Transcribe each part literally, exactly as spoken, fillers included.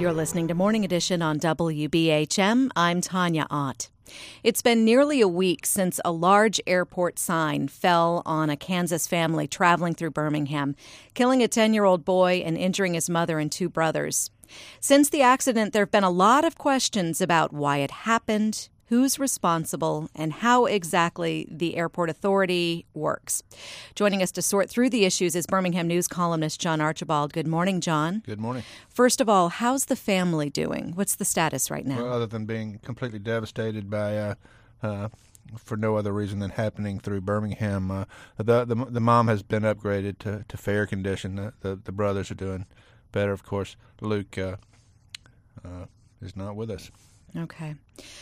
You're listening to Morning Edition on W B H M. I'm Tanya Ott. It's been nearly a week since a large airport sign fell on a Kansas family traveling through Birmingham, killing a ten-year-old boy and injuring his mother and two brothers. Since the accident, there have been a lot of questions about why it happened, who's responsible, and how exactly the airport authority works. Joining us to sort through the issues is Birmingham News columnist John Archibald. Good morning, John. Good morning. First of all, how's the family doing? What's the status right now? Well, other than being completely devastated by, uh, uh, for no other reason than happening through Birmingham, uh, the, the the mom has been upgraded to, to fair condition. The, the the brothers are doing better, of course. Luke uh, uh, is not with us. Okay.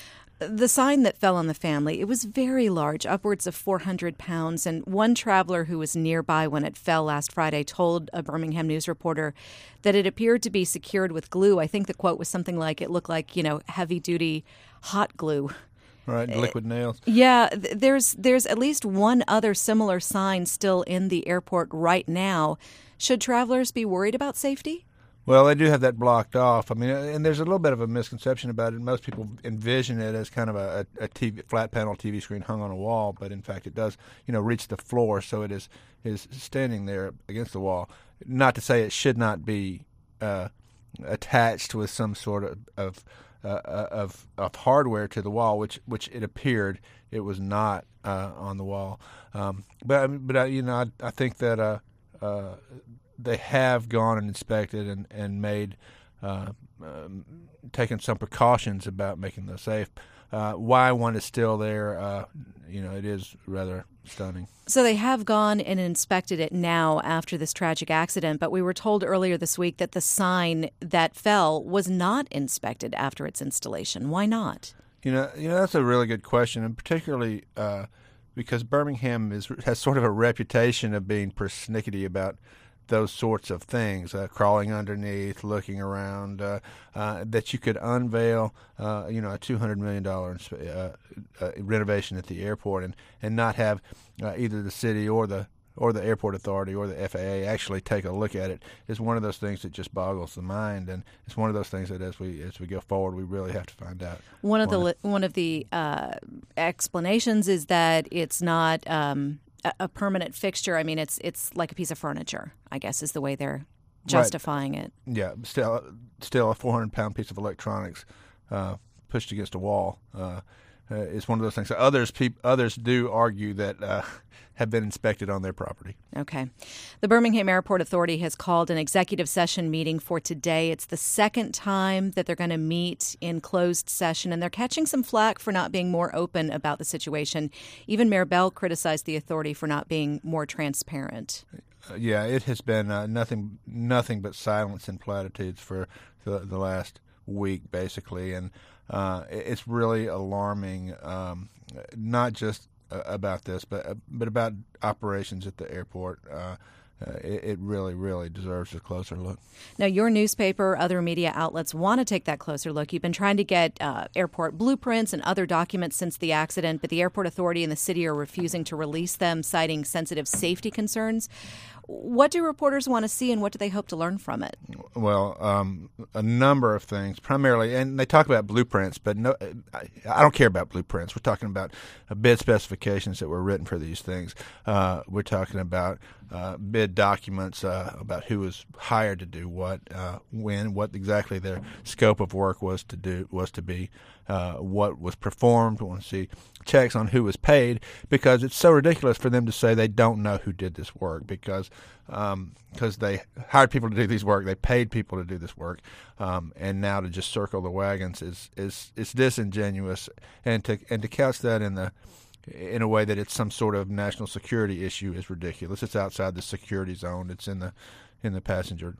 The sign that fell on the family, it was very large, upwards of four hundred pounds, and one traveler who was nearby when it fell last Friday told a Birmingham News reporter that it appeared to be secured with glue. I think the quote was something like, it looked like, you know, heavy-duty hot glue. Right, liquid nails. Yeah, th- there's there's at least one other similar sign still in the airport right now. Should travelers be worried about safety? Well, they do have that blocked off. I mean, and there's a little bit of a misconception about it. Most people envision it as kind of a, a, a T V, flat panel T V screen hung on a wall, but in fact it does, you know, reach the floor, so it is is standing there against the wall. Not to say it should not be uh, attached with some sort of of, uh, of of hardware to the wall, which which it appeared it was not uh, on the wall. Um, but but uh, you know, I, I think that. Uh, uh, They have gone and inspected and and made, uh, um, taken some precautions about making those safe. Uh, why one is still there, uh, you know, it is rather stunning. So they have gone and inspected it now after this tragic accident, but we were told earlier this week that the sign that fell was not inspected after its installation. Why not? You know, you know that's a really good question, and particularly uh, because Birmingham is has sort of a reputation of being persnickety about those sorts of things, uh, crawling underneath, looking around, uh, uh, that you could unveil, uh, you know, a two hundred million dollars uh, uh, renovation at the airport and, and not have uh, either the city or the or the airport authority or the F A A actually take a look at it is one of those things that just boggles the mind, and it's one of those things that as we as we go forward, we really have to find out. One of the li- one of the uh, explanations is that it's not Um a permanent fixture. I mean, it's it's like a piece of furniture, I guess, is the way they're justifying right. it. Yeah, still, still a four hundred pound piece of electronics uh, pushed against a wall uh, uh, is one of those things. So others, peop- others do argue that uh, have been inspected on their property. Okay. The Birmingham Airport Authority has called an executive session meeting for today. It's the second time that they're going to meet in closed session, and they're catching some flack for not being more open about the situation. Even Mayor Bell criticized the authority for not being more transparent. Uh, yeah, it has been uh, nothing nothing but silence and platitudes for the, the last week, basically, and uh, it's really alarming, um, not just uh, about this, but uh, but about operations at the airport. Uh, uh, it, it really, really deserves a closer look. Now, your newspaper, other media outlets want to take that closer look. You've been trying to get uh, airport blueprints and other documents since the accident, but the airport authority and the city are refusing to release them, citing sensitive safety concerns. What do reporters want to see, and what do they hope to learn from it? Well, um, a number of things, primarily, and they talk about blueprints, but no, I, I don't care about blueprints. We're talking about uh, bid specifications that were written for these things. Uh, we're talking about uh, bid documents uh, about who was hired to do what, uh, when, what exactly their scope of work was to do, was to be, uh, what was performed. We want to see checks on who was paid, because it's so ridiculous for them to say they don't know who did this work, because um, because they hired people to do this work, they paid people to do this work, um, and now to just circle the wagons is is is disingenuous, and to and to couch that in the in a way that it's some sort of national security issue is ridiculous. It's outside the security zone. It's in the in the passenger,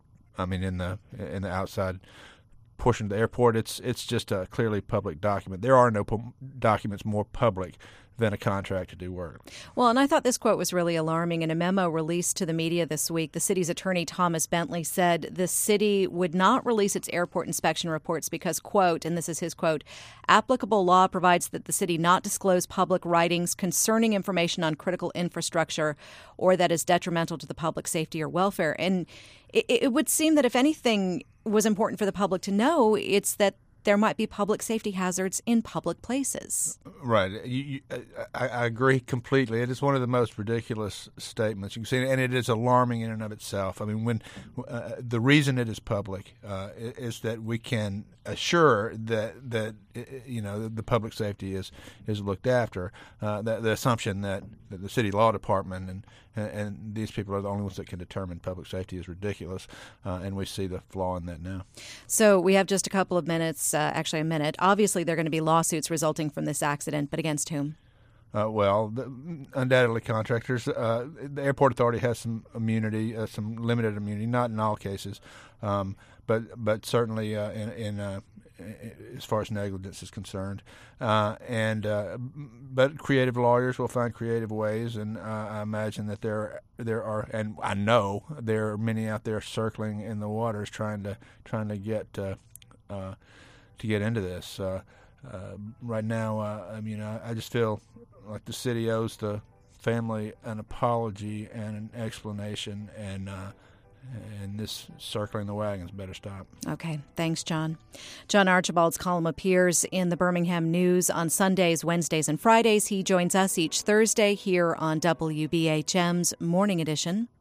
I mean in the in the outside portion of the airport. It's it's just a clearly public document. There are no pu- documents more public than a contract to do work. Well, and I thought this quote was really alarming. In a memo released to the media this week, the city's attorney, Thomas Bentley, said the city would not release its airport inspection reports because, quote, and this is his quote, applicable law provides that the city not disclose public writings concerning information on critical infrastructure or that is detrimental to the public safety or welfare. And it, it would seem that if anything was important for the public to know, it's that there might be public safety hazards in public places. Right. You, you, I, I agree completely. It is one of the most ridiculous statements you can see, and it is alarming in and of itself. I mean, when uh, the reason it is public uh, is that we can assure that that you know the public safety is is looked after. Uh, the, the assumption that, that the city law department and and these people are the only ones that can determine public safety is ridiculous, uh, and we see the flaw in that now. So we have just a couple of minutes, uh, actually a minute. Obviously, there are going to be lawsuits resulting from this accident, but against whom? Uh, well, the, undoubtedly contractors. Uh, the airport authority has some immunity, uh, some limited immunity, not in all cases, um, but but certainly uh, in, in uh, as far as negligence is concerned. Uh, and uh, but creative lawyers will find creative ways, and uh, I imagine that there there are, and I know there are many out there circling in the waters trying to trying to get uh, uh, to get into this. Uh, uh, right now, uh, I mean, I, I just feel like the city owes the family an apology and an explanation, and uh, and this circling the wagons better stop. Okay, thanks, John. John Archibald's column appears in the Birmingham News on Sundays, Wednesdays, and Fridays. He joins us each Thursday here on W B H M's Morning Edition.